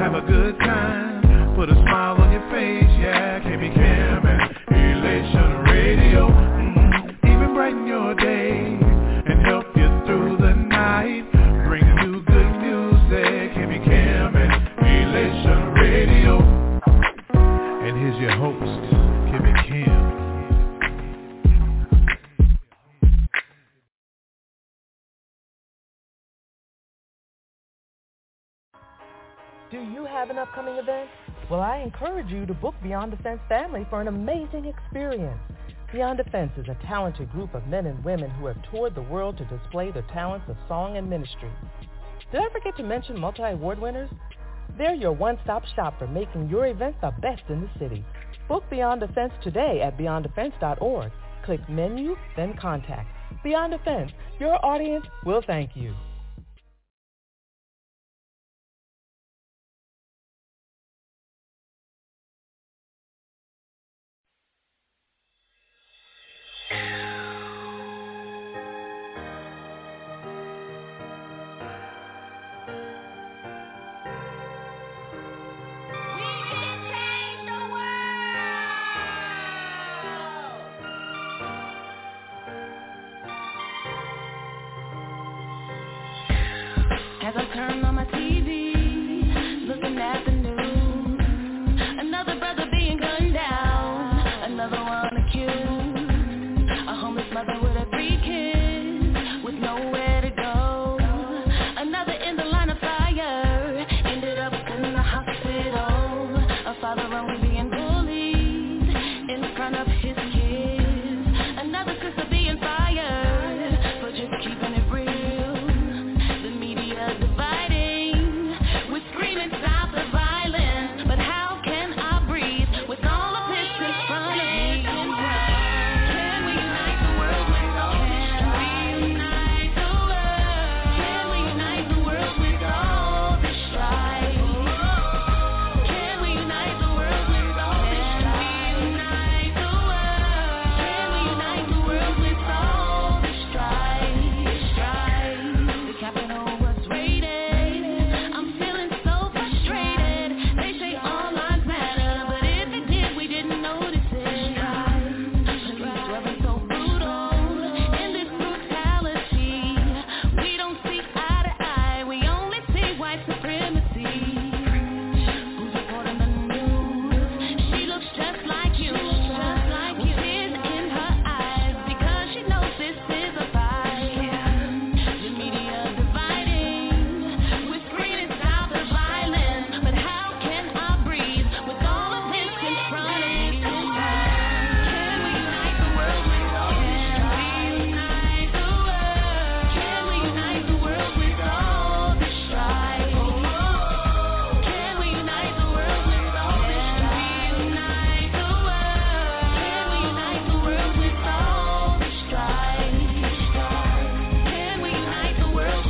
have a good time, put a smile on your face, yeah. KB Cam and Elation Radio, even brighten your day and help you through the night. Bring you good music, KB Cam and Elation Radio. And here's your host, KB Cam. Do you have an upcoming event? Well, I encourage you to book Beyond Defense Family for an amazing experience. Beyond Defense is a talented group of men and women who have toured the world to display their talents of song and ministry. Did I forget to mention multi-award winners? They're your one-stop shop for making your event the best in the city. Book Beyond Defense today at beyonddefense.org. Click Menu, then Contact. Beyond Defense, your audience will thank you. As I turn on my TV, looking at the news, another brother being gunned down, another one accused, a homeless mother with her 3 kids, with nowhere to go, another in the line of fire, ended up in the hospital, a father only being bullied in front of his kids, another sister being fired for just keeping it real. Dividing, we're screaming stop the violence, but how can I breathe with all of this in front of me? Can we unite the world with all this strife? Can we unite the world with all this strife? Can we unite the world with all this strife? Can we unite the world with all this strife? The Capitol was I'm feeling so frustrated. They say all lives matter, but if it did, we didn't notice it. Police weapons so brutal in this brutality. We don't see eye to eye, we only see white supremacy. Who's reporting the news? She looks just like you, with tears in her eyes, because she knows this is a fight. The media dividing, we're screaming stop the violence, but how can I breathe with all of this in front of me? Can we unite the world with all this strife? Can we unite the world with all this strife? Can we unite the world with all this strife? Can we unite the world with all this strife? Can we unite the world?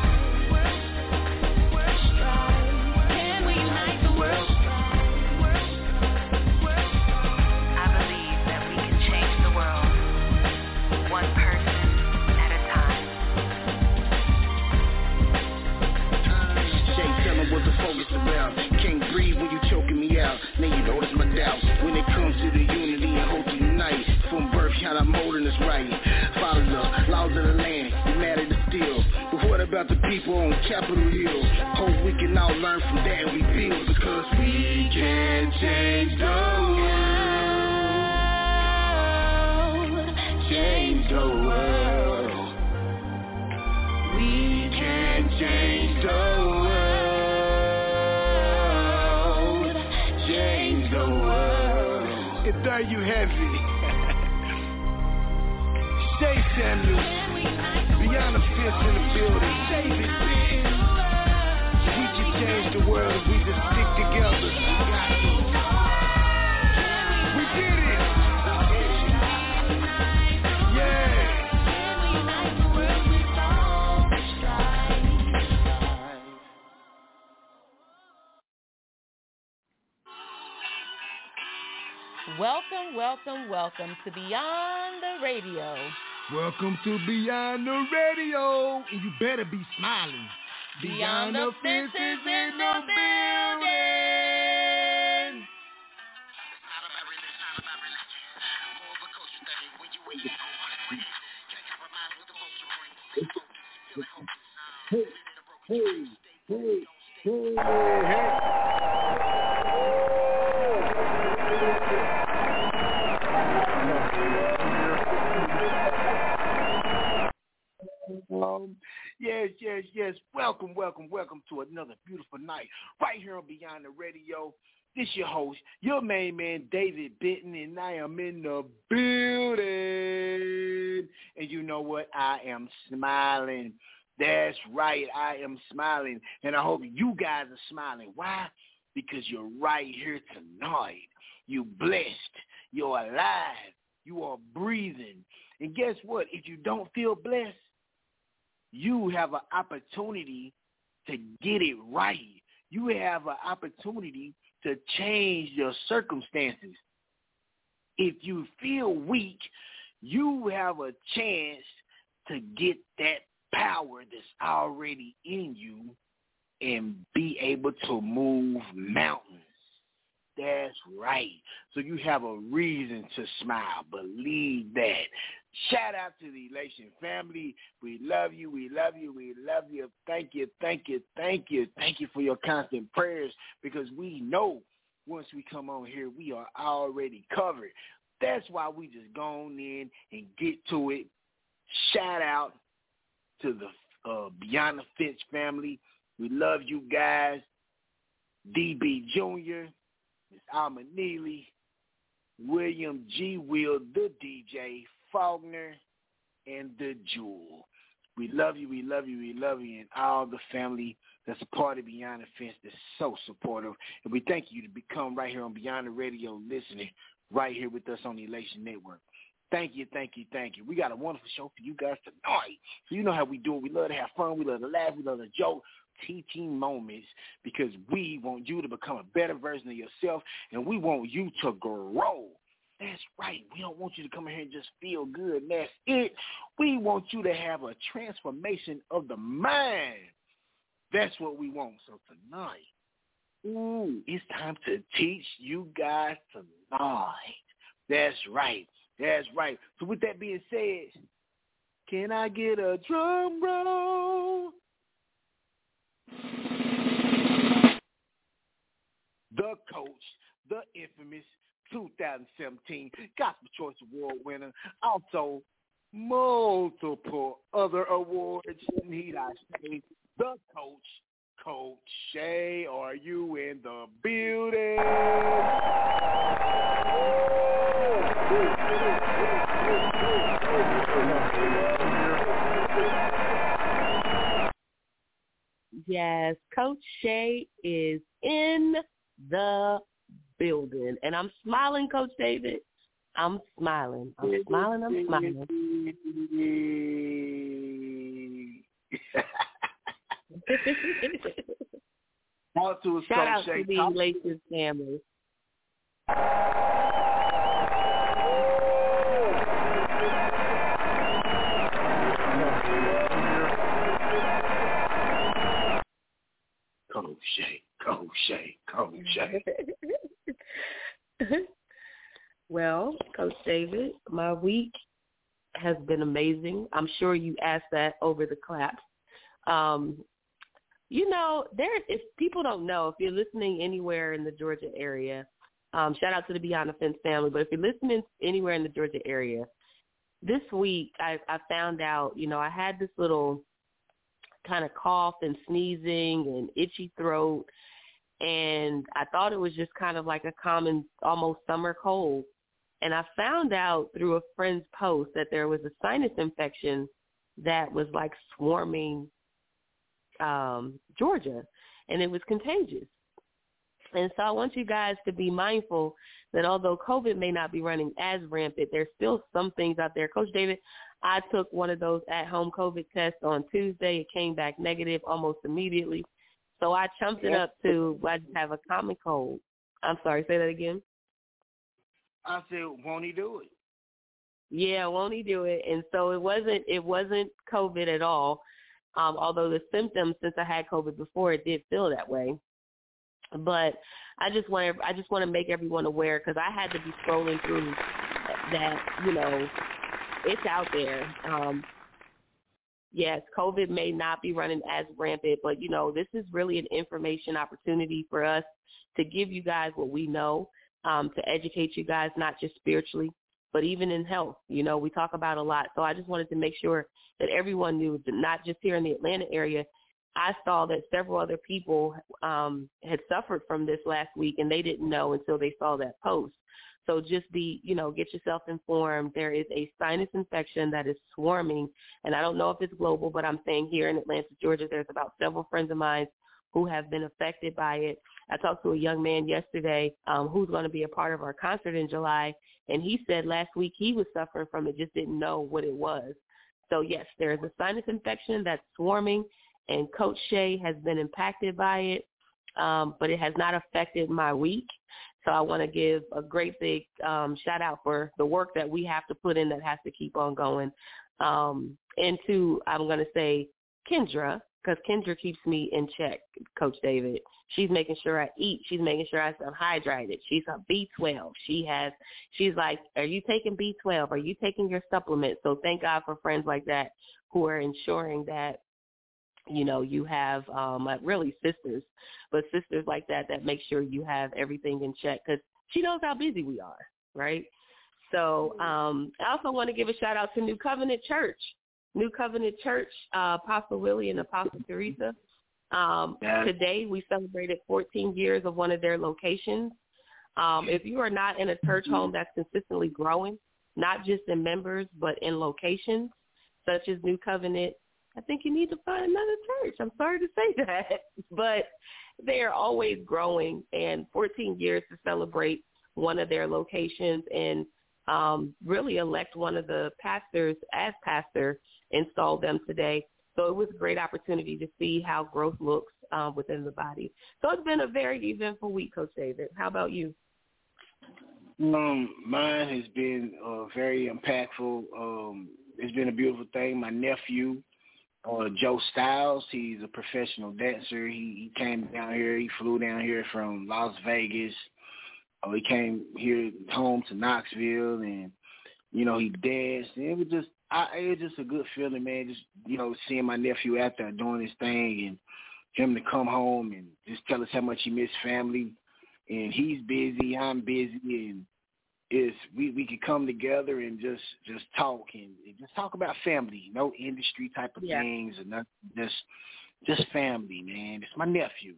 Can we unite the world? I believe that we can change the world, one person at a time. Jay, tell them what the focus about. Can't breathe when you choking me out. Now you notice my doubts when it comes to the unity and hope to unite. From birth, how I'm molding is right. Follow the laws of the land. We mad at the steel. But what about the people on Capitol Hill? Hope we can all learn from that and we build, because we can change the world. Change the world. We can change the world. Change the world. And there you have it. Jay Samuels, Beyond Defense in the building. David Benton. We can change the world if we just stick together. We did it. Yeah. Welcome to Beyond the Radio. Welcome to Beyond the Radio. And you better be smiling. Beyond the Fences in the building. Yes. Welcome to another beautiful night right here on Beyond the Radio. This your host, your main man, David Benton, and I am in the building. And you know what? I am smiling. That's right. I am smiling. And I hope you guys are smiling. Why? Because you're right here tonight. You're blessed. You're alive. You are breathing. And guess what? If you don't feel blessed, you have an opportunity to get it right. You have an opportunity to change your circumstances. If you feel weak, you have a chance to get that power that's already in you and be able to move mountains. That's right. So you have a reason to smile. Believe that. Shout out to the Elation family. We love you. Thank you for your constant prayers, because we know once we come on here, we are already covered. That's why we just gone in and get to it. Shout out to the Beyond the Fence family. We love you guys. DB Jr., Miss Alma Neely, William G. Will, the DJ, Faulkner, and the Jewel. We love you, and all the family that's a part of Beyond the Fence that's so supportive. And we thank you to become right here on Beyond the Radio, listening right here with us on the Elation Network. Thank you. We got a wonderful show for you guys tonight. So you know how we do it. We love to have fun. We love to laugh. We love to joke. Teaching moments, because we want you to become a better version of yourself, and we want you to grow. That's right. We don't want you to come in here and just feel good, and that's it. We want you to have a transformation of the mind. That's what we want. So tonight, it's time to teach you guys tonight. That's right. So with that being said, can I get a drum roll? The coach, the infamous 2017 Gospel Choice Award winner, also multiple other awards, need I say, the coach, Coach Shay. Are you in the building? Yes, Coach Shay is in the building. And I'm smiling, Coach David. I'm smiling. Shout out to the Elation family. Coach Shay. Well, Coach David, my week has been amazing. I'm sure you asked that over the clap. If people don't know, if you're listening anywhere in the Georgia area, shout out to the Beyond the Fence family, but if you're listening anywhere in the Georgia area, this week I found out, I had this little kind of cough and sneezing and itchy throat, and I thought it was just kind of like a common, almost summer cold. And I found out through a friend's post that there was a sinus infection that was like swarming Georgia, and it was contagious. And so I want you guys to be mindful that although COVID may not be running as rampant, there's still some things out there. Coach David, I took one of those at-home COVID tests on Tuesday. It came back negative almost immediately. So I chumped it up to, I just have a common cold. I'm sorry, say that again. I said, won't he do it? Yeah, won't he do it? And so it wasn't COVID at all. Although the symptoms, since I had COVID before, it did feel that way. But I just want to make everyone aware, because I had to be scrolling through that, it's out there. Yes, COVID may not be running as rampant, but, this is really an information opportunity for us to give you guys what we know, to educate you guys, not just spiritually, but even in health. We talk about a lot. So I just wanted to make sure that everyone knew that, not just here in the Atlanta area. I saw that several other people had suffered from this last week, and they didn't know until they saw that post. So just get yourself informed. There is a sinus infection that is swarming, and I don't know if it's global, but I'm saying here in Atlanta, Georgia, there's about several friends of mine who have been affected by it. I talked to a young man yesterday who's going to be a part of our concert in July, and he said last week he was suffering from it, just didn't know what it was. So, yes, there is a sinus infection that's swarming, and Coach Shay has been impacted by it, but it has not affected my week. So I want to give a great big shout-out for the work that we have to put in that has to keep on going. And to, I'm going to say, Kendra, because Kendra keeps me in check, Coach David. She's making sure I eat. She's making sure I stay hydrated. She's on B12. She's like, are you taking B12? Are you taking your supplements? So thank God for friends like that who are ensuring that, you have really sisters, but sisters like that make sure you have everything in check, because she knows how busy we are, right? So I also want to give a shout out to New Covenant Church. New Covenant Church, Apostle Willie and Apostle Teresa. Today we celebrated 14 years of one of their locations. If you are not in a church home that's consistently growing, not just in members, but in locations such as New Covenant, I think you need to find another church. I'm sorry to say that, but they are always growing, and 14 years to celebrate one of their locations and really elect one of the pastors as pastor, install them today. So it was a great opportunity to see how growth looks within the body. So it's been a very eventful week, Coach David. How about you? Mine has been very impactful. It's been a beautiful thing. My nephew, Joe Styles, he's a professional dancer. He came down here. He flew down here from Las Vegas. He came here home to Knoxville, and he danced. And it was just a good feeling, man. Just seeing my nephew out there doing his thing, and him to come home and just tell us how much he missed family. And he's busy, I'm busy, and we could come together and just talk and just talk about family, no industry type of things or nothing, just family, man. It's my nephew.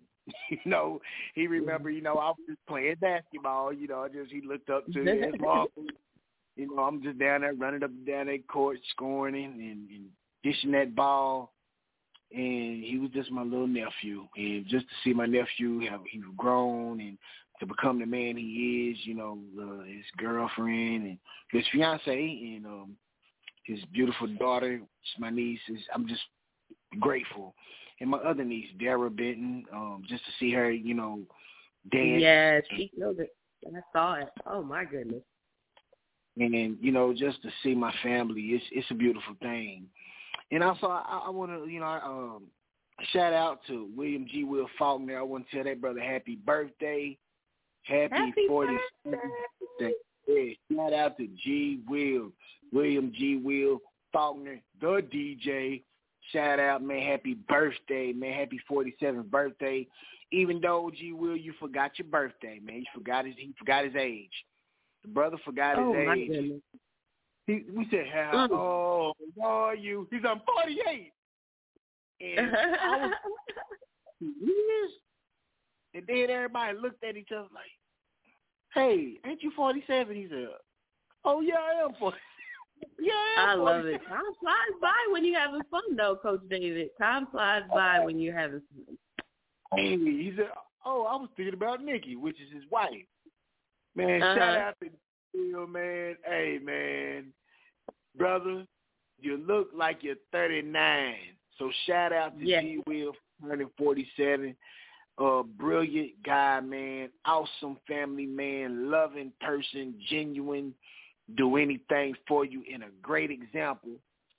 He remember, I was just playing basketball, he looked up to his mom. I'm just down there running up and down that court, scoring and dishing that ball. And he was just my little nephew. And just to see my nephew, how he's grown and to become the man he is, his girlfriend and his fiance and his beautiful daughter, my niece, I'm just grateful. And my other niece, Dara Benton, just to see her, dance. Yeah, she killed it. I saw it. Oh, my goodness. And, just to see my family, it's a beautiful thing. And also, I want to, shout out to William G. Will Faulkner. I want to tell that brother happy birthday. Happy 47th birthday. Yeah, shout out to William G. Will Faulkner, the DJ. Shout out, man. Happy birthday, man. Happy 47th birthday. Even though, G. Will, you forgot your birthday, man. He forgot his age. The brother forgot his age. My goodness. We said, how old are you? He's on 48. And I was, years. And then everybody looked at each other like, hey, ain't you 47? He said, oh, yeah, I am 47. Yeah, I love it. Time flies by when you're having fun, though, Coach David. Time flies by when you're having fun. Hey, he said, oh, I was thinking about Nikki, which is his wife. Man, shout out to Will, man. Hey, man, brother, you look like you're 39. So shout out to G. Will, 147. Brilliant guy, man. Awesome family man. Loving person. Genuine. Do anything for you. And a great example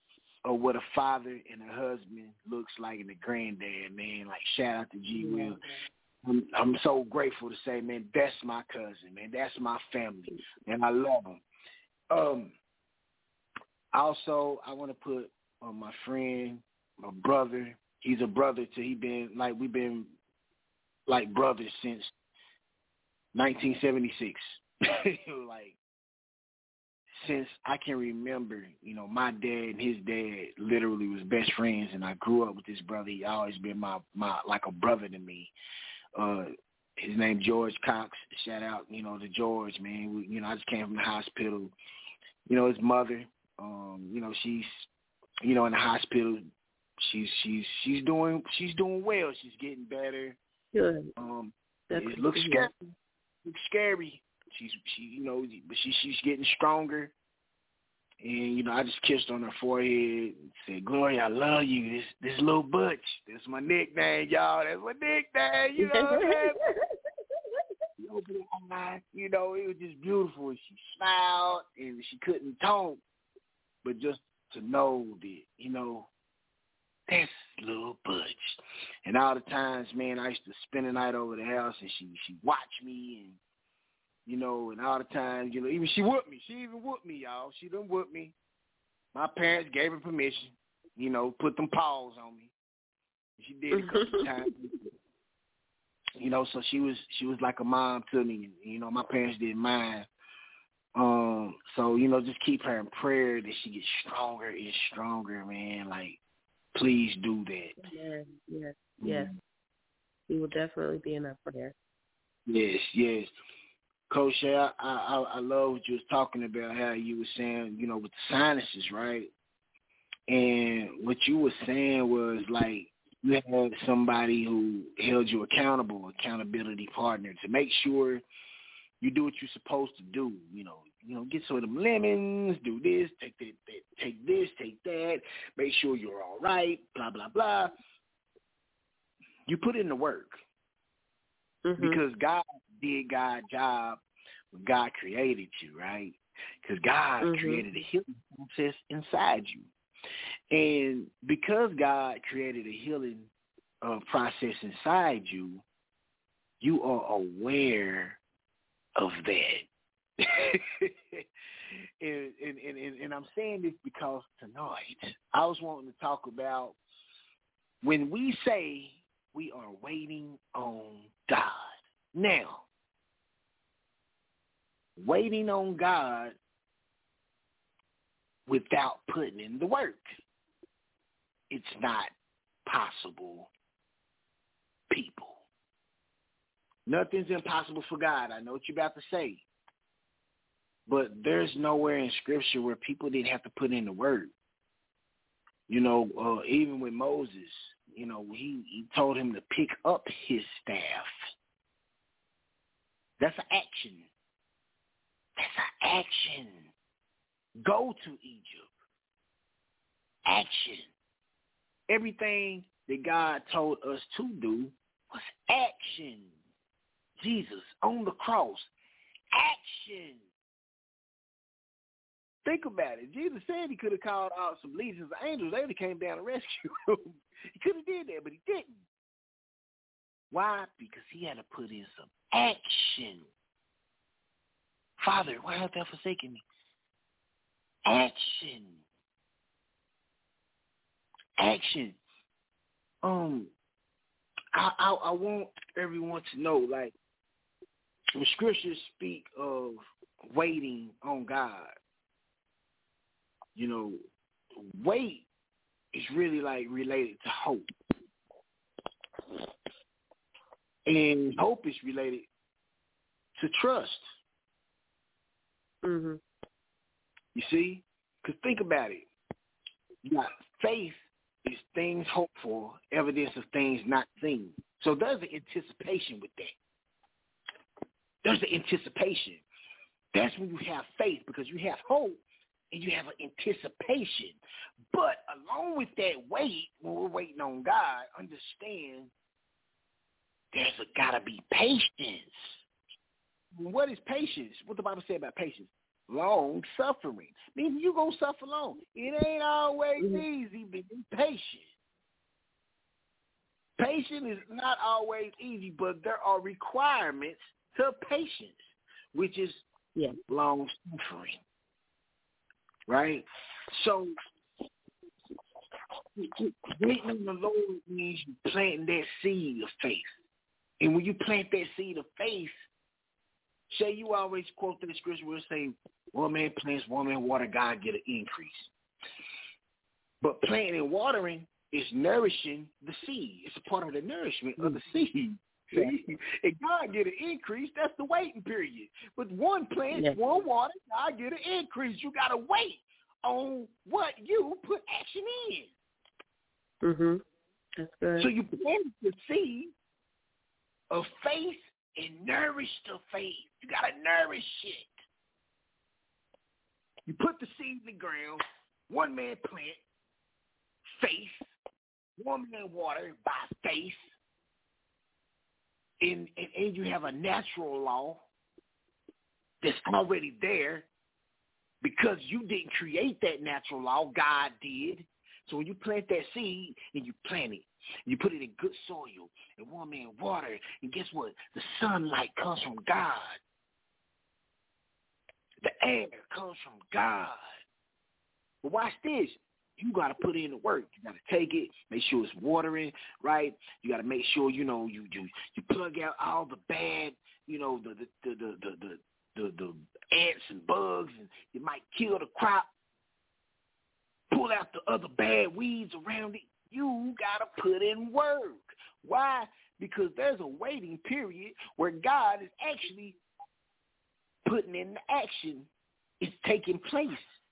of what a father and a husband looks like and a granddad, man. Like, shout out to G. Will. I'm so grateful to say, man, that's my cousin, man. That's my family, and I love them. Also, I want to put my friend, my brother. He's a brother to we've been like brothers since 1976. Like, since I can remember, my dad and his dad literally was best friends, and I grew up with this brother. He always been my like a brother to me. His name George Cox. Shout out, to George, man. I just came from the hospital. His mother, she's, in the hospital. She's doing well. She's getting better. Good. It looks scary. Looks scary. But she's getting stronger. And I just kissed on her forehead and said, "Gloria, I love you. This little Butch. That's my nickname, y'all. That's my nickname. You know what I'm saying?" She opened her eyes. It was just beautiful. And she smiled, and she couldn't talk, but just to know that, that's little Butch. And all the times, man, I used to spend the night over the house, and she watched me, and and all the time, even she whooped me. She even whooped me, y'all. She done whooped me. My parents gave her permission, put them paws on me. She did a couple of times. So she was like a mom to me. My parents didn't mind. So, just keep her in prayer that she gets stronger and stronger, man. Like, please do that. Yes. He will definitely be in our prayer. Yes. Coach, I love what you was talking about, how you were saying, with the sinuses, right? And what you were saying was, like, you had somebody who held you accountability partner, to make sure you do what you're supposed to do. Get some of them lemons, do this, take that, take this, take that, make sure you're all right, blah, blah, blah. You put in the work. Because God did God's job when God created you, right? Because God created a healing process inside you. And because God created a healing process inside you, you are aware of that. and I'm saying this because tonight I was wanting to talk about when we say we are waiting on God. Now, waiting on God without putting in the work, it's not possible, people. Nothing's impossible for God. I know what you're about to say. But there's nowhere in Scripture where people didn't have to put in the work. Even with Moses, he told him to pick up his staff. That's an action. Go to Egypt. Action. Everything that God told us to do was action. Jesus on the cross. Action. Think about it. Jesus said he could have called out some legions of angels. They would have came down and rescued him. He could have did that, but he didn't. Why? Because he had to put in some action. Father, why hast thou forsaken me? Action. I want everyone to know, like, when scriptures speak of waiting on God, wait is really like related to hope. And hope is related to trust. You see? Because think about it. You got faith is things hoped for, evidence of things not seen. So there's an anticipation with that. There's an anticipation. That's when you have faith, because you have hope and you have an anticipation. But along with that wait, when we're waiting on God, understand there's got to be patience. What is patience? What the Bible say about patience? long suffering. Meaning you gonna suffer long. It ain't always easy being patient. Patience is not always easy, but there are requirements to patience, which is long suffering. Right? So waiting on the Lord means you planting that seed of faith. And when you plant that seed of faith, say you always quote the scripture where it say, one man plants, one man water, God get an increase. But planting and watering is nourishing the seed. It's a part of the nourishment of the seed. See? And God get an increase, that's the waiting period. But one plant, one water, God get an increase. You got to wait on what you put action in. Mm-hmm. That's good. So you plant the seed of faith and nourish the faith. You got to nourish it. You put the seed in the ground, one man plant, faith, one man water by faith, and you have a natural law that's already there because you didn't create that natural law, God did. So when you plant that seed and you plant it, you put it in good soil and one man water, and guess what? The sunlight comes from God. The air comes from God. But watch this. You got to put in the work. You got to take it, make sure it's watering, right? You got to make sure, you plug out all the bad, the ants and bugs, and it might kill the crop. Pull out the other bad weeds around it. You got to put in work. Why? Because there's a waiting period where God is actually putting in the action. It's taking place.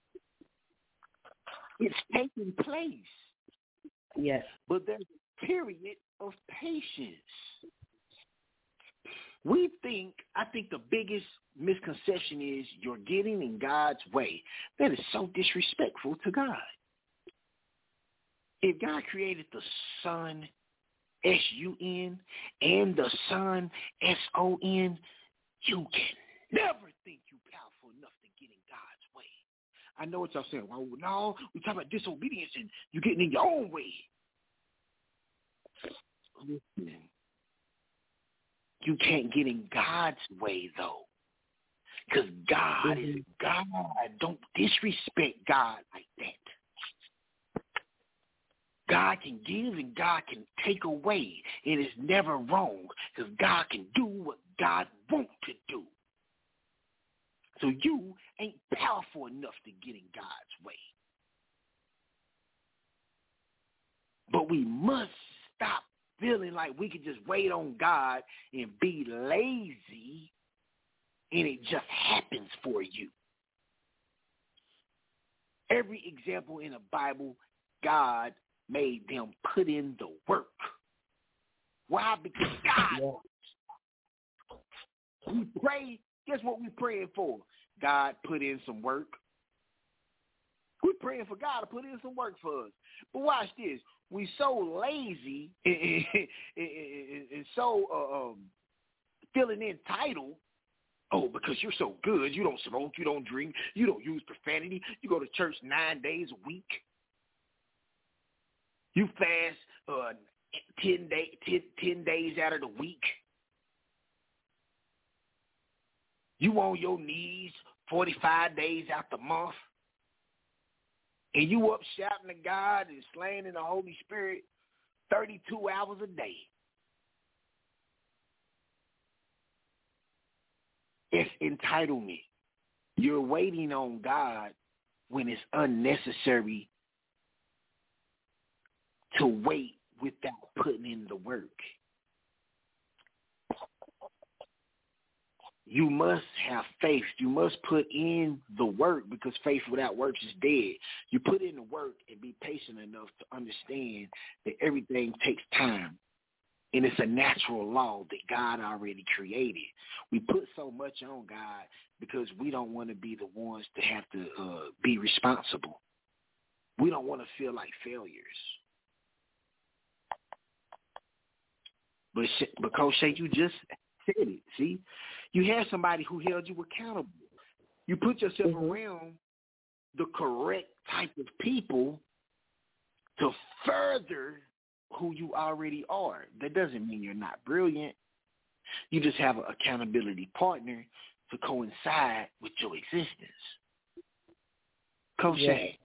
It's taking place. Yes. But there's a period of patience. I think the biggest misconception is you're getting in God's way. That is so disrespectful to God. If God created the sun, S-U-N, and the sun, S-O-N, you can never think you're powerful enough to get in God's way. I know what y'all saying. Well, no, we're talking about disobedience and you're getting in your own way. Listen, you can't get in God's way, though, because God is God. Don't disrespect God like that. God can give and God can take away. It is never wrong because God can do what God wants to do. So you ain't powerful enough to get in God's way. But we must stop feeling like we can just wait on God and be lazy and it just happens for you. Every example in the Bible, God made them put in the work. Why? Because God. We pray. Guess what we're praying for? God put in some work. We're praying for God to put in some work for us. But watch this. We so lazy and so feeling entitled. Oh, because you're so good. You don't smoke. You don't drink. You don't use profanity. You go to church 9 days a week. You fast 10 days out of the week. You on your knees 45 days out the month. And you up shouting to God and slaying in the Holy Spirit 32 hours a day. It's entitlement. You're waiting on God when it's unnecessary to wait without putting in the work. You must have faith. You must put in the work because faith without works is dead. You put in the work and be patient enough to understand that everything takes time. And it's a natural law that God already created. We put so much on God because we don't want to be the ones to have to be responsible. We don't want to feel like failures. But Coach Shay, you just said it, see? You had somebody who held you accountable. You put yourself around the correct type of people to further who you already are. That doesn't mean you're not brilliant. You just have an accountability partner to coincide with your existence. Coach Shay.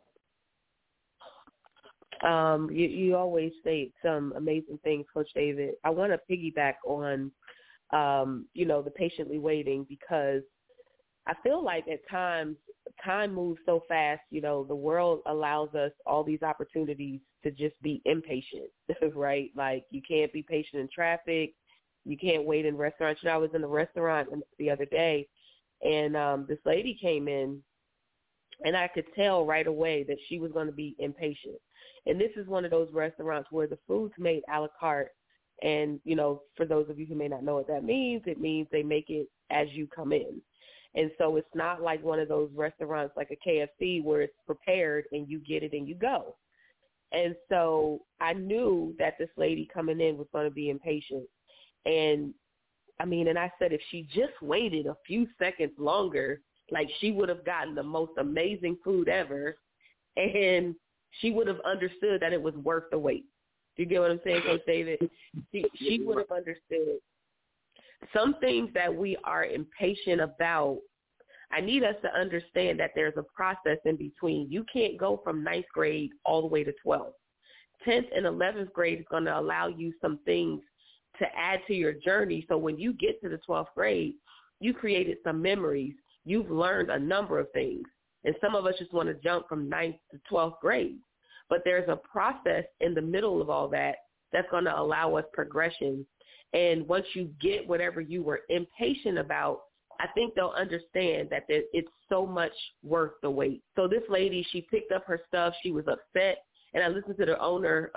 You always say some amazing things, Coach David. I want to piggyback on, the patiently waiting, because I feel like at times time moves so fast. The world allows us all these opportunities to just be impatient, right? Like you can't be patient in traffic. You can't wait in restaurants. I was in a restaurant the other day, and this lady came in, and I could tell right away that she was going to be impatient. And this is one of those restaurants where the food's made a la carte. And, for those of you who may not know what that means, it means they make it as you come in. And so it's not like one of those restaurants like a KFC where it's prepared and you get it and you go. And so I knew that this lady coming in was going to be impatient. And I said if she just waited a few seconds longer, like she would have gotten the most amazing food ever, and she would have understood that it was worth the wait. Do you get what I'm saying, Coach David? She would have understood. Some things that we are impatient about, I need us to understand that there's a process in between. You can't go from 9th grade all the way to 12th. 10th and 11th grade is going to allow you some things to add to your journey. So when you get to the 12th grade, you created some memories. You've learned a number of things. And some of us just want to jump from 9th to 12th grade. But there's a process in the middle of all that that's going to allow us progression. And once you get whatever you were impatient about, I think they'll understand that it's so much worth the wait. So this lady, she picked up her stuff. She was upset. And I listened to the owner's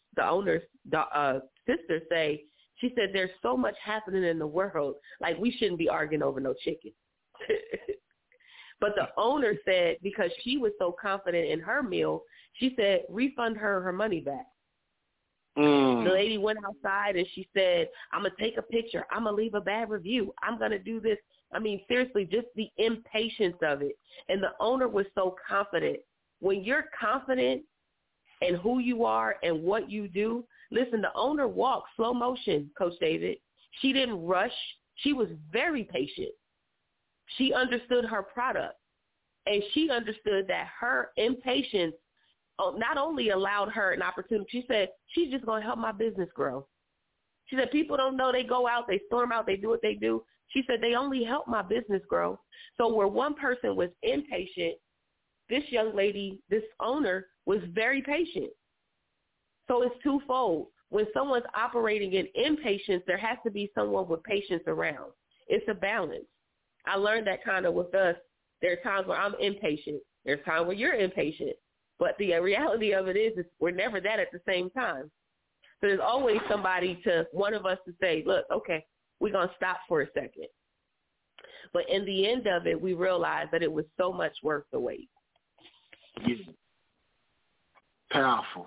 sister say, she said, there's so much happening in the world. Like, we shouldn't be arguing over no chicken. But the owner said, because she was so confident in her meal, she said, refund her money back. The lady went outside and she said, I'm going to take a picture. I'm going to leave a bad review. I'm going to do this. Seriously, just the impatience of it. And the owner was so confident. When you're confident in who you are and what you do, listen, the owner walked slow motion, Coach David. She didn't rush. She was very patient. She understood her product, and she understood that her impatience not only allowed her an opportunity, she said, she's just going to help my business grow. She said, people don't know, they go out, they storm out, they do what they do. She said, they only help my business grow. So where one person was impatient, this young lady, this owner, was very patient. So it's twofold. When someone's operating in impatience, there has to be someone with patience around. It's a balance. I learned that kind of with us. There are times where I'm impatient. There's times where you're impatient. But the reality of it is we're never that at the same time. So there's always somebody one of us to say, look, okay, we're going to stop for a second. But in the end of it, we realized that it was so much worth the wait. Yeah. Powerful.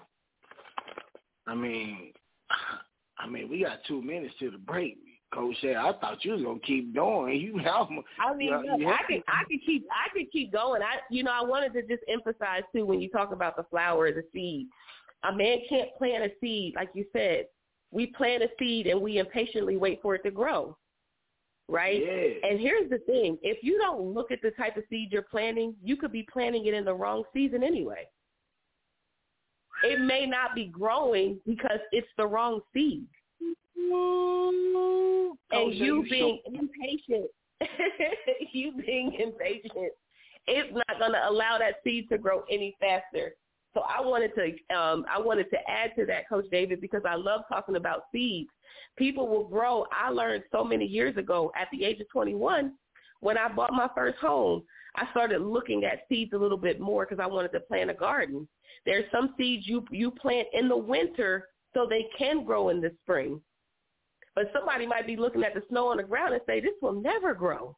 We got 2 minutes to the break. Coach said, I thought you was gonna keep going. I could keep going. I wanted to just emphasize too, when you talk about the flower, the seed. A man can't plant a seed, like you said. We plant a seed and we impatiently wait for it to grow, right? Yeah. And here's the thing: if you don't look at the type of seed you're planting, you could be planting it in the wrong season anyway. It may not be growing because it's the wrong seed. And you being impatient, it's not going to allow that seed to grow any faster. So I wanted to add to that, Coach David, because I love talking about seeds. People will grow. I learned so many years ago at the age of 21, when I bought my first home, I started looking at seeds a little bit more because I wanted to plant a garden. There's some seeds you plant in the winter so they can grow in the spring. But somebody might be looking at the snow on the ground and say, this will never grow.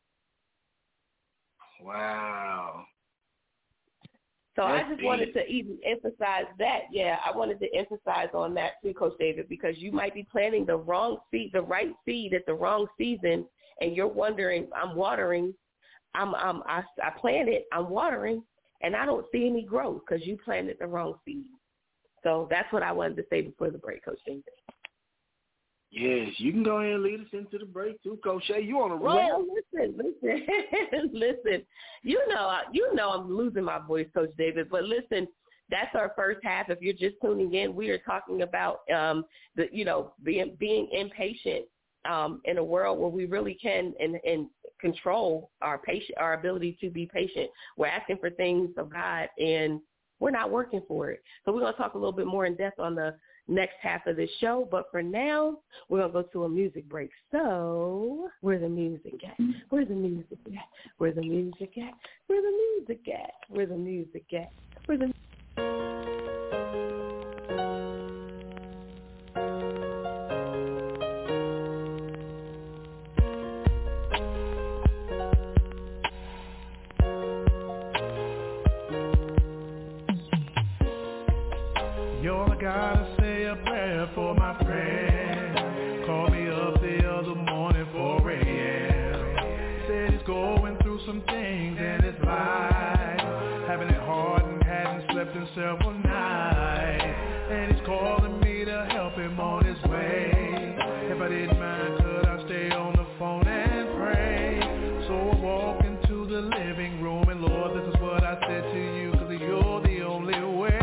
Wow. So I just wanted to even emphasize that. Yeah, I wanted to emphasize on that too, Coach David, because you might be planting the wrong seed, the right seed at the wrong season, and you're wondering, I'm watering, I planted, I'm watering, and I don't see any growth because you planted the wrong seed. So that's what I wanted to say before the break, Coach David. Yes, you can go ahead and lead us into the break too, Coach Shay. You on a roll? Well, listen. You know, I'm losing my voice, Coach David. But listen, that's our first half. If you're just tuning in, we are talking about being impatient in a world where we really can and control our ability to be patient. We're asking for things of God, and we're not working for it. So we're going to talk a little bit more in depth on the next half of this show. But for now, we're going to go to a music break. So where's the music at? Where's the music at? Where's the music at? Where's the music at? Where's the music at? Where's the Gotta say a prayer for my friend. Called me up the other morning 4 a.m. Said he's going through some things in his life, having it hard and hadn't slept in several nights. And he's calling me to help him on his way. If I didn't mind, could I stay on the phone and pray? So I walked into the living room, and Lord, this is what I said to you, 'cause you're the only way.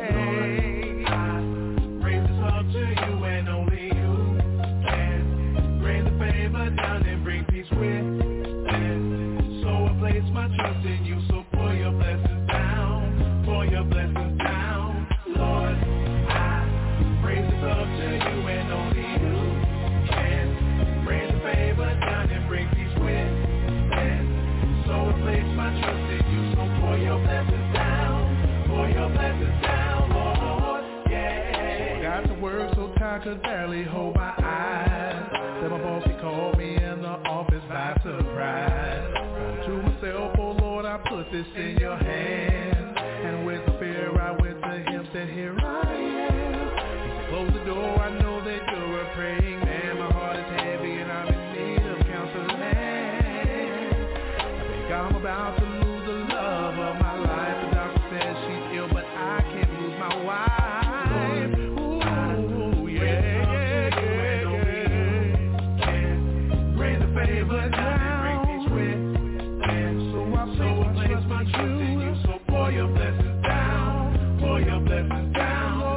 Down and bring peace with it. So I place my trust in you. So pour your blessings down, pour your blessings down. Lord, I raise this up to you, and only you can bring the favor down and bring peace with it. So I place my trust in you. So pour your blessings down, pour your blessings down, Lord, yeah. So I got to work so tired, could barely hold my eyes. Then my boss, he called me in the office by surprise. To myself, oh Lord, I put this in your hands. And with fear, I went to him, said, here I am. He said, close the door, I know that you're a praying man. My heart is heavy and I'm in need of counseling. I think I'm about to lose the love of my life. The doctor says she's ill, but I can't lose my wife. Favor down and bring peace with it. So I place my trust in you. So pour your blessings down, pour your blessings down.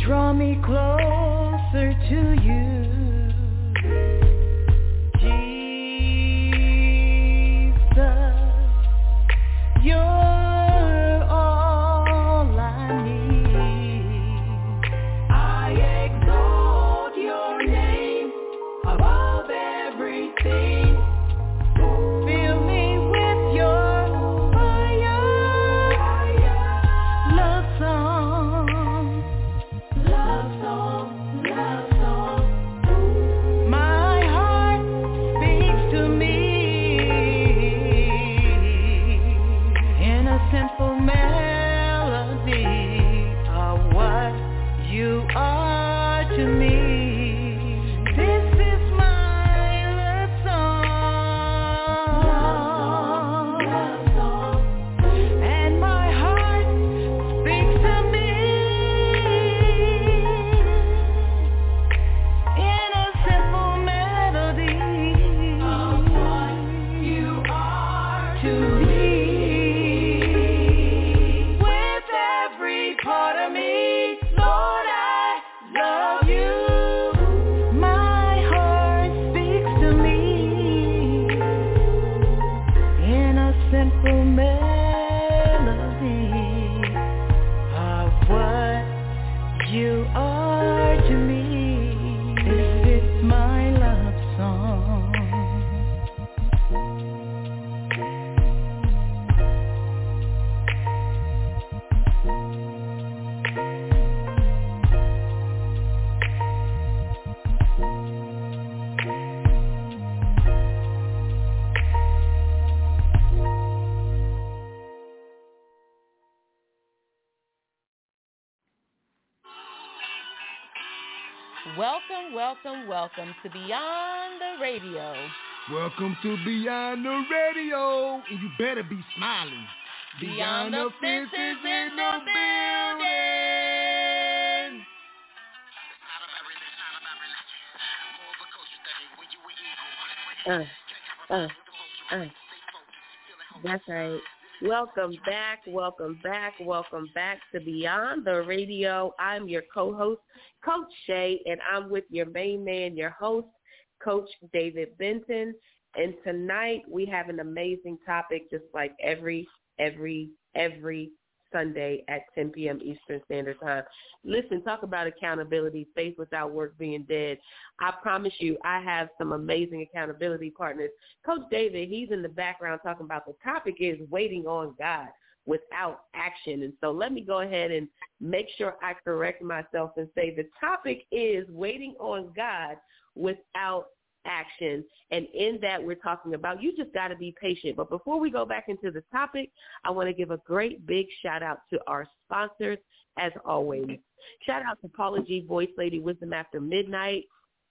Draw me closer to you, Jesus. You're all I need. I exalt your name above everything. Fill me with your fire, love song, love song, love song. My heart speaks to me in a simple melody of what you are to me. This is my love song, and my heart speaks to me in a simple melody of what you are to me. With every part of me, Lord, I love you. My heart speaks to me in a simple melody of what you are to me. This is my love song. Welcome, welcome, welcome to Beyond the Radio. Welcome to Beyond the Radio, and you better be smiling. Beyond the fences in the building. That's right. Welcome back to Beyond the Radio. I'm your co-host, Coach Shay, and I'm with your main man, your host, Coach David Benton. And tonight we have an amazing topic, just like every Sunday at 10 p.m. Eastern Standard Time. Listen, talk about accountability, faith without work being dead. I promise you, I have some amazing accountability partners. Coach David, he's in the background talking about the topic is waiting on God without action. And so let me go ahead and make sure I correct myself and say the topic is waiting on God without action. And in that, we're talking about you just got to be patient. But before we go back into the topic, I want to give a great big shout out to our sponsors, as always. Shout out to Paula G, Voice Lady Wisdom After Midnight.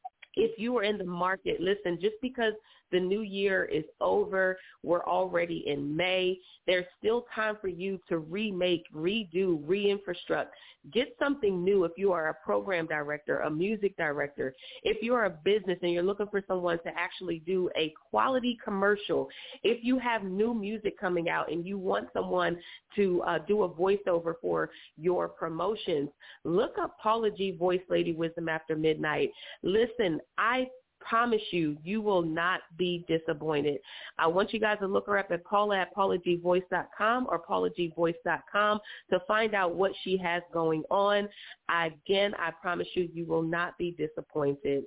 If you are in the market, listen, just because the new year is over, we're already in May, there's still time for you to remake, redo, re-infrastruct. Get something new if you are a program director, a music director. If you're a business and you're looking for someone to actually do a quality commercial, if you have new music coming out and you want someone to do a voiceover for your promotions, look up Paula G, Voice Lady Wisdom After Midnight. Listen, I promise you, you will not be disappointed. I want you guys to look her up at Paula at paulagvoice.com or paulagvoice.com to find out what she has going on. Again, I promise you, you will not be disappointed.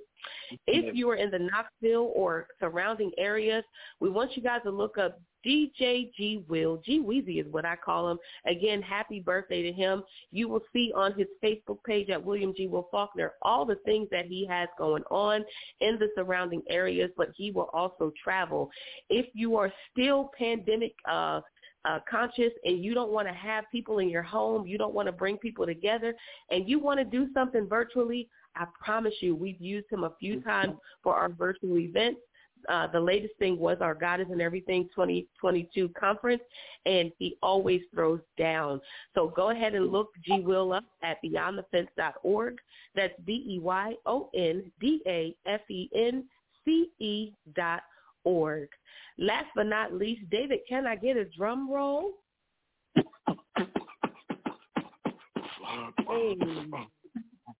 If you are in the Knoxville or surrounding areas, we want you guys to look up DJ G Will. G Weezy is what I call him. Again, happy birthday to him. You will see on his Facebook page at William G. Will Faulkner all the things that he has going on in the surrounding areas, but he will also travel. If you are still pandemic conscious and you don't want to have people in your home, you don't want to bring people together, and you want to do something virtually, I promise you, we've used him a few times for our virtual events. The latest thing was our God is in Everything 2022 conference, and he always throws down. So go ahead and look G Will up at beyondthefence.org. That's BEYONDAFENCE.org. Last but not least, David, can I get a drum roll? Hey.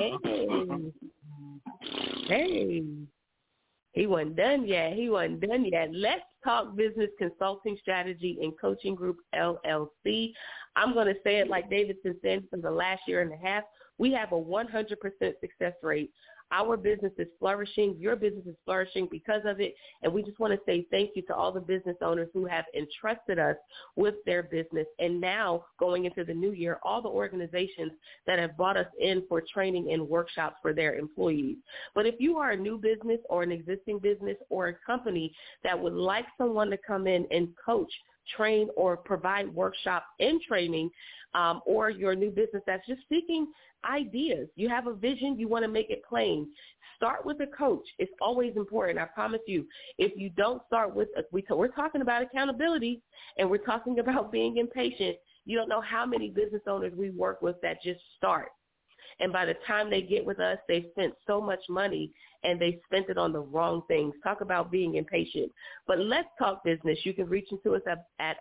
Hey. He wasn't done yet. Let's Talk Business Consulting Strategy and Coaching Group, LLC. I'm going to say it like David's been saying for the last year and a half. We have a 100% success rate. Our business is flourishing. Your business is flourishing because of it. And we just want to say thank you to all the business owners who have entrusted us with their business. And now going into the new year, all the organizations that have brought us in for training and workshops for their employees. But if you are a new business or an existing business or a company that would like someone to come in and coach, train, or provide workshops and training, or your new business that's just seeking ideas. You have a vision, you want to make it plain. Start with a coach. It's always important. I promise you, if you don't start with, we're talking about accountability and we're talking about being impatient. You don't know how many business owners we work with that just start. And by the time they get with us, they've spent so much money and they spent it on the wrong things. Talk about being impatient. But let's talk business. You can reach into us at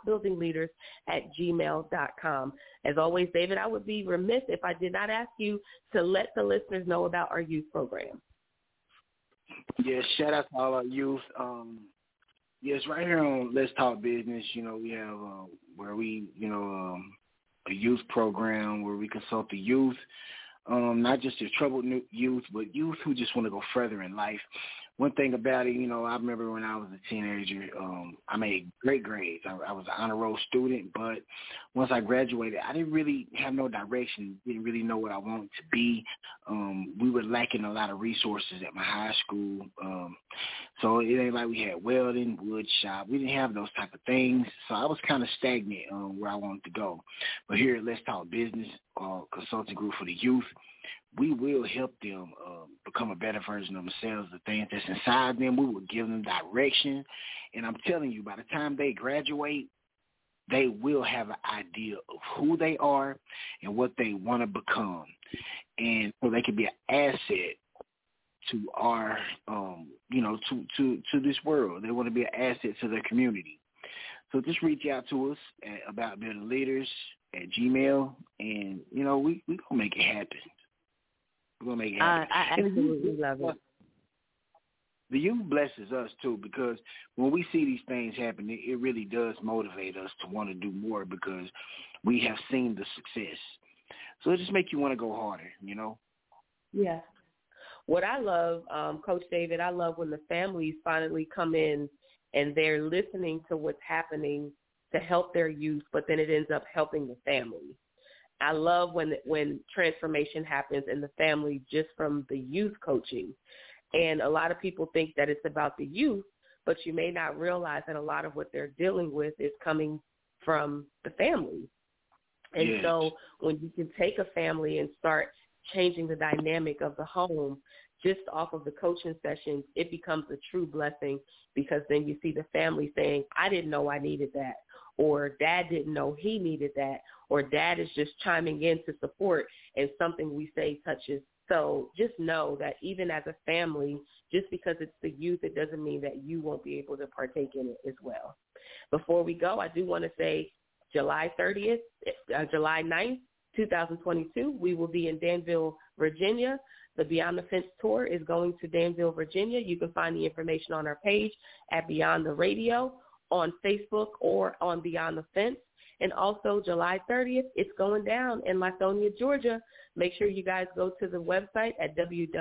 aboutbuildingleaders@gmail.com. As always, David, I would be remiss if I did not ask you to let the listeners know about our youth program. Yes, shout out to all our youth. Yes, right here on Let's Talk Business, we have where we, a youth program where we consult the youth, not just the troubled youth, but youth who just want to go further in life. One thing about it, I remember when I was a teenager, I made great grades. I was an honor roll student, but once I graduated, I didn't really have no direction, didn't really know what I wanted to be. We were lacking a lot of resources at my high school. So it ain't like we had welding, wood shop. We didn't have those type of things. So I was kind of stagnant where I wanted to go. But here at Let's Talk Business, consulting group for the youth, we will help them become a better version of themselves, the things that's inside them. We will give them direction. And I'm telling you, by the time they graduate, they will have an idea of who they are and what they want to become. And so they can be an asset to our, to this world. They want to be an asset to their community. So just reach out to us at aboutbuildingleaders@gmail, and, we going to make it happen. We're going to make it happen. I absolutely love it. The youth blesses us, too, because when we see these things happen, it really does motivate us to want to do more because we have seen the success. So it just makes you want to go harder, Yeah. What I love, Coach David, I love when the families finally come in and they're listening to what's happening to help their youth, but then it ends up helping the family. I love when transformation happens in the family just from the youth coaching. And a lot of people think that it's about the youth, but you may not realize that a lot of what they're dealing with is coming from the family. And yes. So when you can take a family and start changing the dynamic of the home just off of the coaching sessions, it becomes a true blessing because then you see the family saying, I didn't know I needed that, or dad didn't know he needed that, or dad is just chiming in to support and something we say touches. So just know that even as a family, just because it's the youth, it doesn't mean that you won't be able to partake in it as well. Before we go, I do want to say July 9th, 2022, we will be in Danville, Virginia. The Beyond the Fence tour is going to Danville, Virginia. You can find the information on our page at Beyond the Radio, on Facebook, or on Beyond the Fence. And also July 30th, it's going down in Lithonia, Georgia. Make sure you guys go to the website at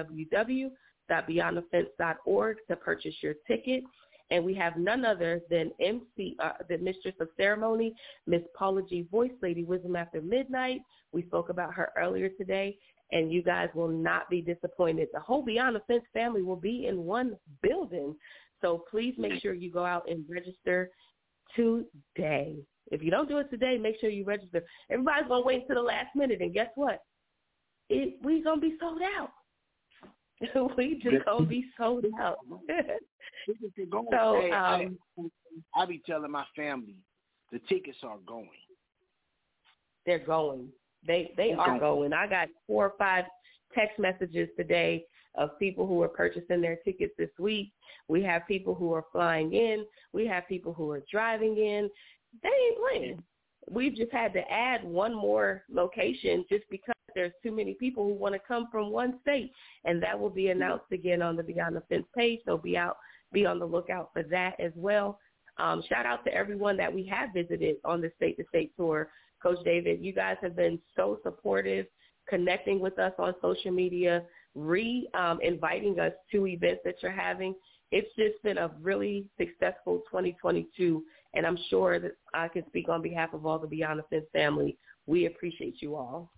www.beyondthefence.org to purchase your ticket. And we have none other than the Mistress of Ceremony, Miss Paula G. Voice, Lady Wisdom After Midnight. We spoke about her earlier today, and you guys will not be disappointed. The whole Beyond the Fence family will be in one building. So please make sure you go out and register today. If you don't do it today, make sure you register. Everybody's going to wait until the last minute, and guess what? We're going to be sold out. We just going to be sold out. So I be telling my family the tickets are going. They're going. They are going. I got 4 or 5 text messages today of people who are purchasing their tickets this week. We have people who are flying in. We have people who are driving in. They ain't playing. We've just had to add one more location just because there's too many people who want to come from one state, and that will be announced again on the Beyond the Fence page. So be on the lookout for that as well. Shout out to everyone that we have visited on the state-to-state tour. Coach David, you guys have been so supportive, connecting with us on social media, inviting us to events that you're having. It's just been a really successful 2022, and I'm sure that I can speak on behalf of all the Beyond the Fence family. We appreciate you all.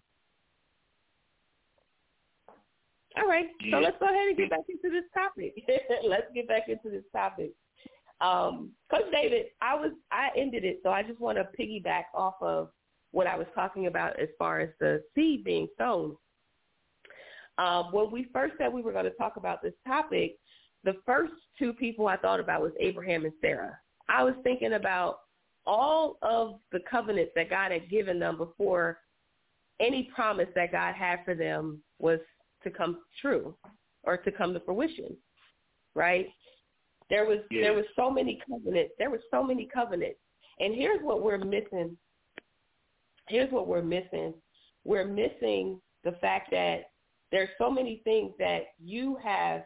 All right, so let's go ahead and get back into this topic. Coach David, I ended it, so I just want to piggyback off of what I was talking about as far as the seed being sown. When we first said we were going to talk about this topic, the first two people I thought about was Abraham and Sarah. I was thinking about all of the covenants that God had given them before any promise that God had for them was to come true or to come to fruition, right? There was so many covenants. And here's what we're missing. We're missing the fact that there's so many things that you have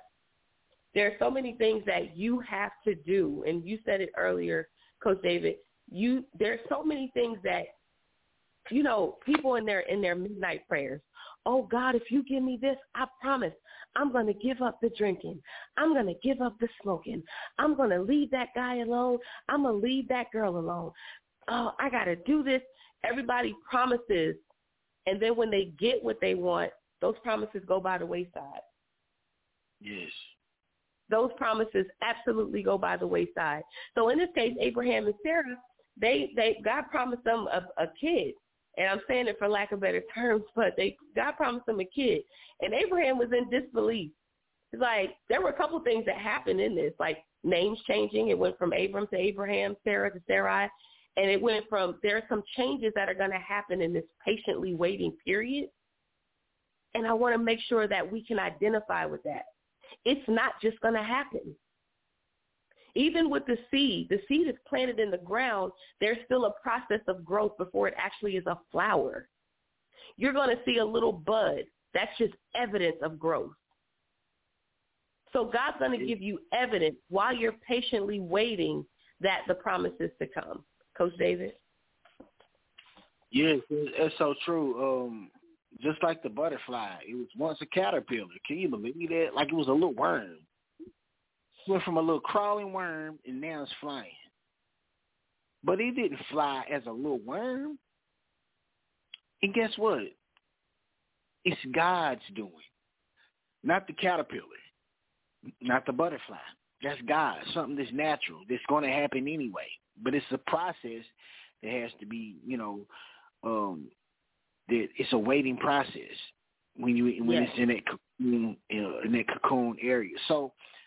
to do. And you said it earlier, Coach David, there's so many things that, people in their midnight prayers. Oh, God, if you give me this, I promise I'm going to give up the drinking. I'm going to give up the smoking. I'm going to leave that guy alone. I'm going to leave that girl alone. Oh, I got to do this. Everybody promises, and then when they get what they want, those promises go by the wayside. Yes. Those promises absolutely go by the wayside. So in this case, Abraham and Sarah, God promised them a kid. And I'm saying it for lack of better terms, but God promised them a kid. And Abraham was in disbelief. It's like there were a couple things that happened in this, like names changing. It went from Abram to Abraham, Sarah to Sarai. And it went from, there are some changes that are going to happen in this patiently waiting period. And I want to make sure that we can identify with that. It's not just going to happen. Even with the seed is planted in the ground. There's still a process of growth before it actually is a flower. You're going to see a little bud. That's just evidence of growth. So God's going to give you evidence while you're patiently waiting that the promise is to come. Coach David? Yes, that's so true. Just like the butterfly, it was once a caterpillar. Can you believe that? Like it was a little worm. It went from a little crawling worm, and now it's flying. But it didn't fly as a little worm. And guess what? It's God's doing, not the caterpillar, not the butterfly. That's God, something that's natural, that's going to happen anyway. But it's a process that has to be, that it's a waiting process when it's in that cocoon area. So,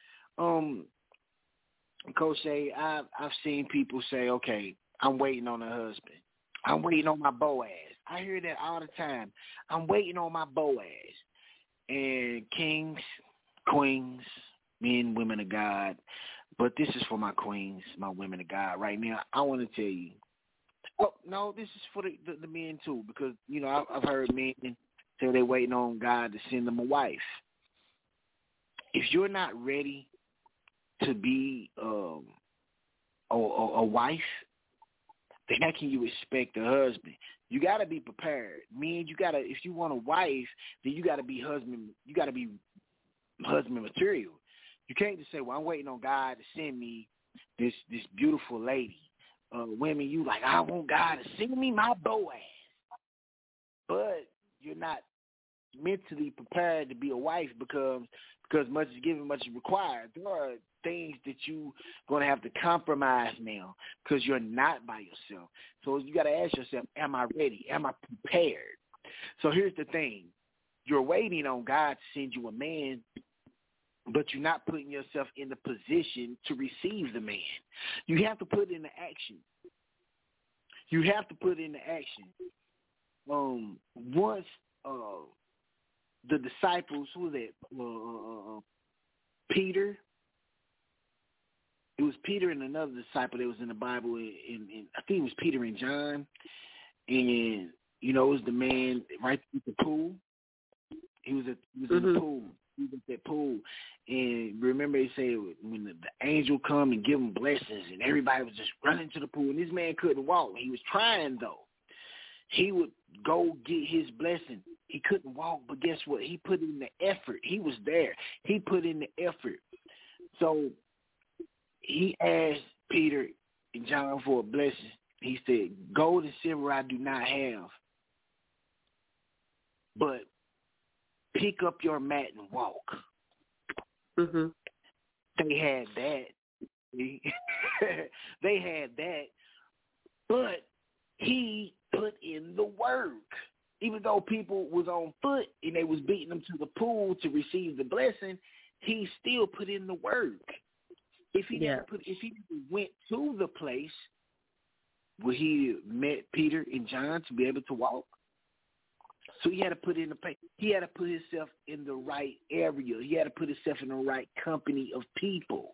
Coach say, I've seen people say, okay, I'm waiting on a husband. I'm waiting on my Boaz. I hear that all the time. I'm waiting on my Boaz. And kings, queens, men, women of God. But this is for my queens, my women of God. Right now, I want to tell you. Oh, no, this is for the men too, because, I've heard men say they're waiting on God to send them a wife. If you're not ready to be a wife, then how can you expect a husband? You got to be prepared. Men, if you want a wife, then you got to be husband. You got to be husband material. You can't just say, well, I'm waiting on God to send me this beautiful lady. Women, you like, I want God to send me my Boaz. But you're not mentally prepared to be a wife because much is given, much is required. There are things that you're going to have to compromise now because you're not by yourself. So you got to ask yourself, am I ready? Am I prepared? So here's the thing. You're waiting on God to send you a man, but you're not putting yourself in the position to receive the man. You have to put in the action. You have to put in the action. Once the disciples, who was that? Peter. It was Peter and another disciple that was in the Bible. I think it was Peter and John. And You know, it was the man right at the pool. He was in the pool. He was at that pool. And remember they said when the angel come and give him blessings and everybody was just running to the pool and this man couldn't walk. He was trying though. He would go get his blessing. He couldn't walk, but guess what? He put in the effort. He was there. He put in the effort. So he asked Peter and John for a blessing. He said, gold and silver I do not have, but pick up your mat and walk. Mm-hmm. They had that. They had that, but he put in the work. Even though people was on foot and they was beating them to the pool to receive the blessing, he still put in the work. If he never went to the place where he met Peter and John to be able to walk, so he had to put in the place. He had to put himself in the right area. He had to put himself in the right company of people.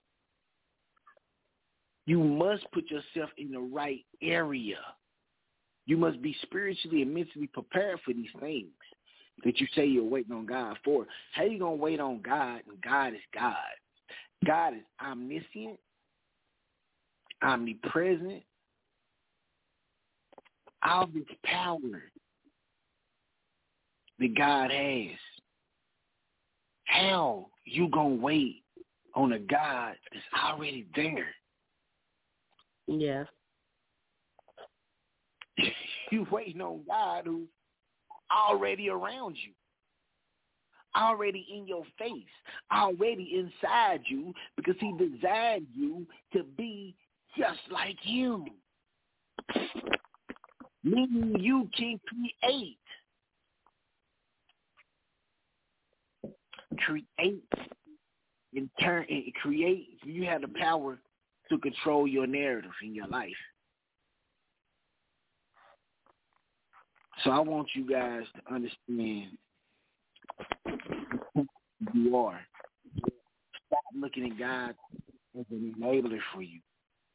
You must put yourself in the right area. You must be spiritually and mentally prepared for these things that you say you're waiting on God for. How you going to wait on God and God is God? God is omniscient, omnipresent, all this power that God has. How you going to wait on a God that's already there? Yeah. You waiting on God who's already around you, already in your face, already inside you, because he designed you to be just like him. Meaning you can create. In turn, create. You have the power to control your narrative in your life. So I want you guys to understand who you are. Stop looking at God as an enabler for you.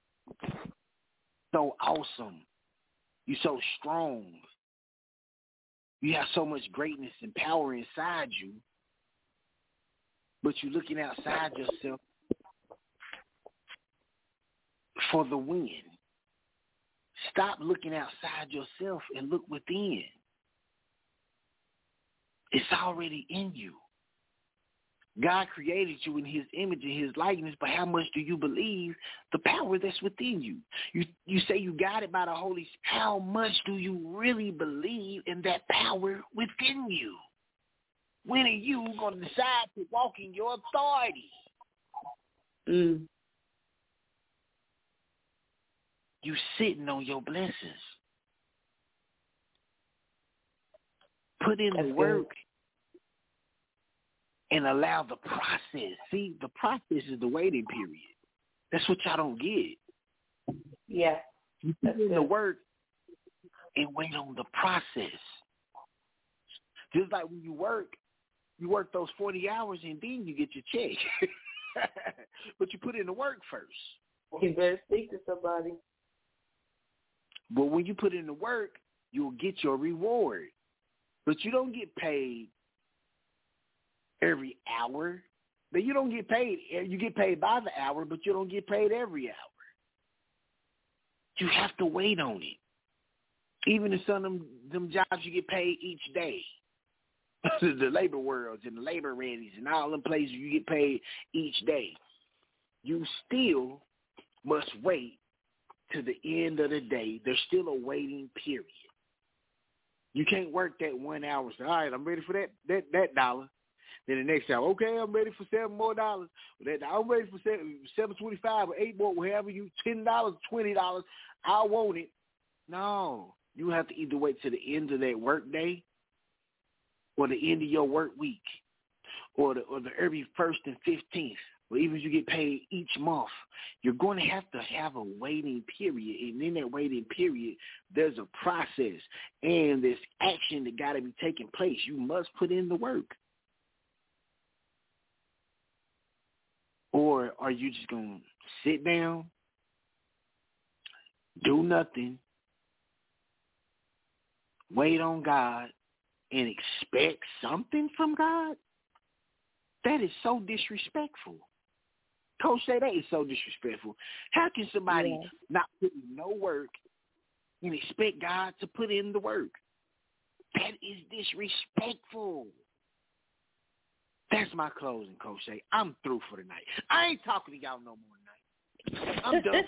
So awesome. You're so strong. You have so much greatness and power inside you, but you're looking outside yourself for the win. Stop looking outside yourself and look within. It's already in you. God created you in his image and his likeness, but how much do you believe the power that's within you? You say you got it by the Holy Spirit. How much do you really believe in that power within you? When are you going to decide to walk in your authority? You sitting on your blessings. Put in the work and allow the process. See, the process is the waiting period. That's what y'all don't get. Yeah. You put in the work and wait on the process. Just like when you work those 40 hours and then you get your check. But you put in the work first. You better speak to somebody. But when you put in the work, you'll get your reward. But you don't get paid every hour. But you don't get paid. You get paid by the hour, but you don't get paid every hour. You have to wait on it. Even in some of them jobs, you get paid each day. The labor worlds and the labor readies and all them places you get paid each day. You still must wait to the end of the day. There's still a waiting period. You can't work that 1 hour. Say, all right, I'm ready for that dollar. Then the next hour, okay, I'm ready for $7 more. I'm ready for $7.25 or $8 more, whatever you, $10, $20. I want it. No, you have to either wait to the end of that work day, or the end of your work week, or the every 1st and 15th, or even if you get paid each month. You're going to have a waiting period, and in that waiting period, there's a process, and there's action that got to be taking place. You must put in the work. Or are you just going to sit down, do nothing, wait on God, and expect something from God, that is so disrespectful. Coach said that is so disrespectful. How can somebody not put in no work and expect God to put in the work? That is disrespectful. That's my closing, Coach Shay. I'm through for the night. I ain't talking to y'all no more tonight. I'm done.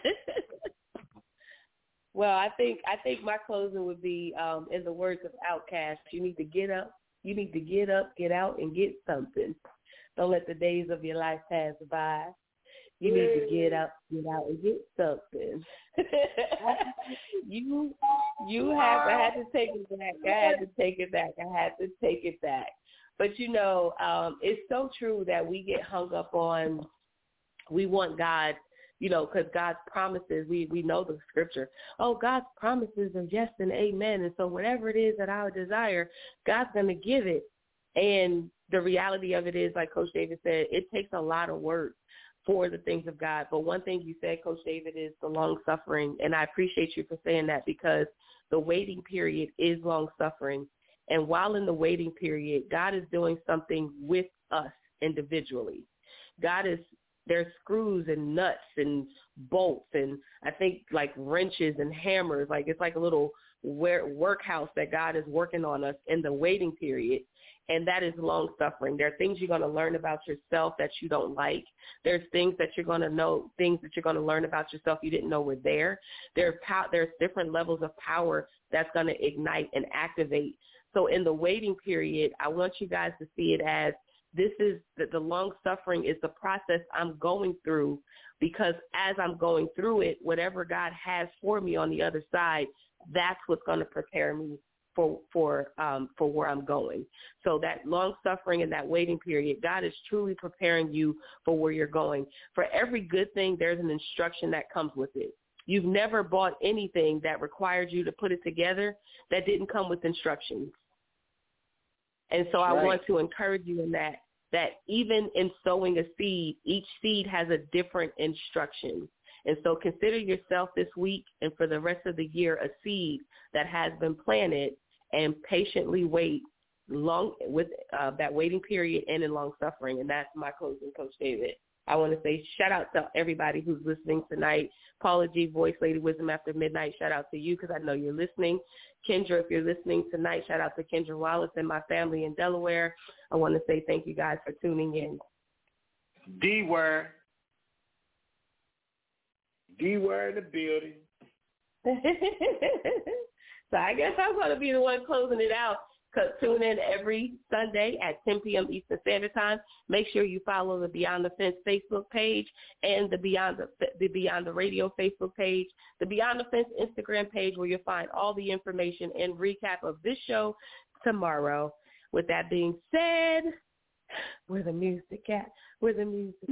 Well, I think my closing would be, in the words of Outkast, you need to get up. You need to get up, get out, and get something. Don't let the days of your life pass by. You need to get up, and get something. I had to take it back. But, it's so true that we get hung up on, we want God, because God's promises, we know the scripture. Oh, God's promises are yes and amen. And so whatever it is that I desire, God's going to give it. And the reality of it is, like Coach David said, it takes a lot of work for the things of God. But one thing you said, Coach David, is the long suffering. And I appreciate you for saying that, because the waiting period is long suffering. And while in the waiting period, God is doing something with us individually. There's screws and nuts and bolts and I think like wrenches and hammers. Like it's like a little workhouse that God is working on us in the waiting period. And that is long suffering. There are things you're going to learn about yourself that you don't like. There's things that you're going to know, things that you're going to learn about yourself you didn't know were there. There's different levels of power that's going to ignite and activate. So in the waiting period, I want you guys to see it as this is the long suffering is the process I'm going through, because as I'm going through it, whatever God has for me on the other side, that's what's going to prepare me for where I'm going. So that long suffering and that waiting period, God is truly preparing you for where you're going. For every good thing, there's an instruction that comes with it. You've never bought anything that required you to put it together that didn't come with instructions. And so I want to encourage you in that even in sowing a seed, each seed has a different instruction. And so consider yourself this week and for the rest of the year a seed that has been planted, and patiently wait long with that waiting period and in long suffering. And that's my closing, Coach David. I want to say shout out to everybody who's listening tonight. Paula G, Voice, Lady Wisdom After Midnight, shout out to you because I know you're listening. Kendra, if you're listening tonight, shout out to Kendra Wallace and my family in Delaware. I want to say thank you guys for tuning in. D-Word in the building. So I guess I'm going to be the one closing it out. Tune in every Sunday at 10 p.m. Eastern Standard Time. Make sure you follow the Beyond the Fence Facebook page and the Beyond the Radio Facebook page, the Beyond the Fence Instagram page, where you'll find all the information and recap of this show tomorrow. With that being said, where the music at? Where the music at?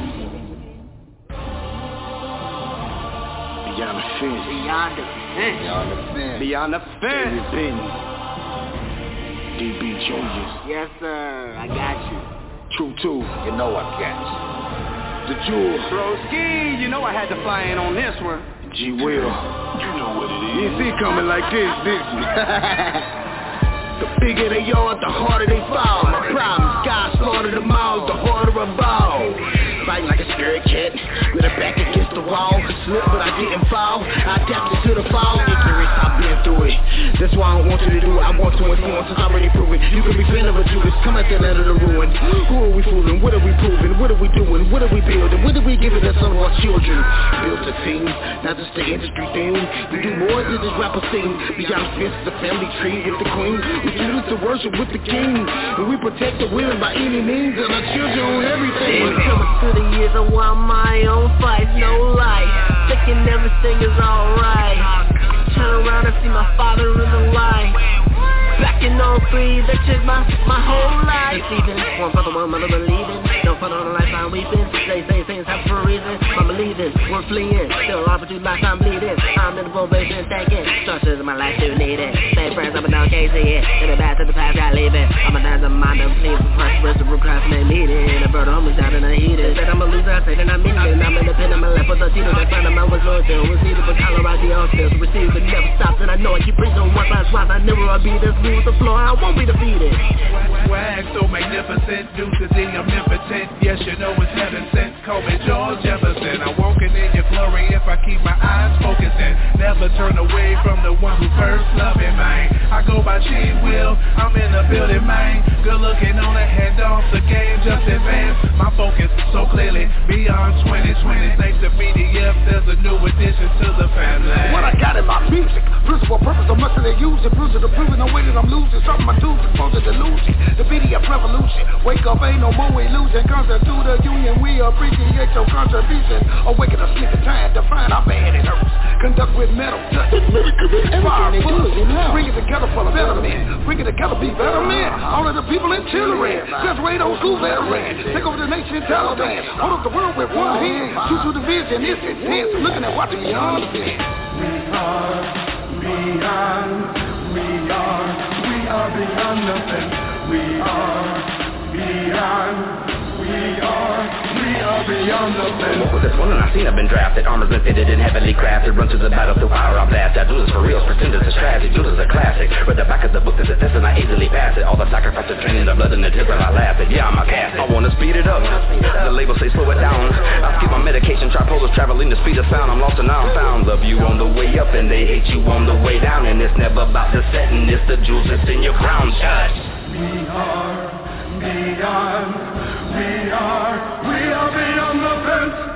Beyond the Fence. Beyond the Fence. Beyond the Fence. Beyond the Fence. DB Juniors. Yes, sir. I got you. True, too. You know I got you. The Jewel. Broski, you know I had to fly in on this one. G. Will. You know what it is. You see it coming like this, didn't you? The bigger they are, the harder they fall. My problems, God slaughtered them all, the harder I ball. Fighting like a scared cat, with a back against the wall. Slip, but I didn't fall. I adapted to the fall. Ignorance, I've been through it. That's why I don't want you to do it. I want to influence, it's already proven. You can repent of a Judas, come at the end of the ruin. Who are we fooling? What are we proving? What are we doing? What are we building? What are we giving to some of our children? Built a team, not just the industry thing. We do more than just rapper sing. Beyond the Fence is a family tree with the queen. We choose to worship with the king. And we protect the women by any means. And our children on everything. The years I want my own fight, no lie. Thinking everything is alright. Turn around and see my father in the light. Back in 03, that changed my whole life. Deceiving, one father, one mother believing. Don't follow the life I'm weeping. They say things happen for a reason. I'm believing, we're fleeing. Still off with you like I'm bleeding. I'm in the probation thinking. Structures in my life still need it. Same friends up and down KC it. In the back to the past, I leave it. I'm a dance of mind, I'm pleasing. Prosperous, the procrastinate meeting. A bird almost out in the heat. Said I'm a loser, I say that I'm meaning. I'm independent, my left with the teeter. That's fine, I'm much loyalty. Receive it, but Colorado upstairs. Receive it, never stops, and I know I keep preaching on one last wise. I never will be this smooth the floor. I won't be defeated. Swag so magnificent, due to the omnipotent. Yes, you know it's heaven sent. Call me George Jefferson. I'm walking in your glory if I keep my eyes focusing. Never turn away from the one who first loved me, man. I go by G Will, I'm in the building, man. Good looking on the hand off, the game just advanced. My focus so clearly beyond 2020. Thanks to BDF, there's a new addition to the family. What I got in my music, principle, purpose, so much that they use it. Bruising the proving the way that I'm losing. Something I do to expose the delusion. The BDF revolution. Wake up, ain't no more illusion. Concert to the union, we appreciate your contribution. Awaken a sleeping time, define how bad it hurts. Conduct with metal, touch it, fire, bring it together for the better men. Bring it together, be better men. All of the people in Chile, graduate old school veterans. Take over the nation, Taliban. Hold up the world with one hand. Shoot through the vision, it's intense. Looking at watching beyond the fence. We are beyond the fence. We are beyond the fence. What was this one? And I seen I've been drafted. Armor's been fitted and heavily crafted. Run to the battle through power, I blast. I do this for real, pretend it's a strategy. Do this a classic. Read the back of the book, there's a test and I easily pass it. All the sacrifice of training, the blood and the tears, but I laugh it. Yeah, I'm a cast. I wanna speed it up. The label say slow it down. I skip my medication, tripolars traveling the speed of sound. I'm lost and now I'm found. Love you on the way up and they hate you on the way down. And it's never about the setting, it's the jewels that's in your crown. Touch. We are beyond the fence.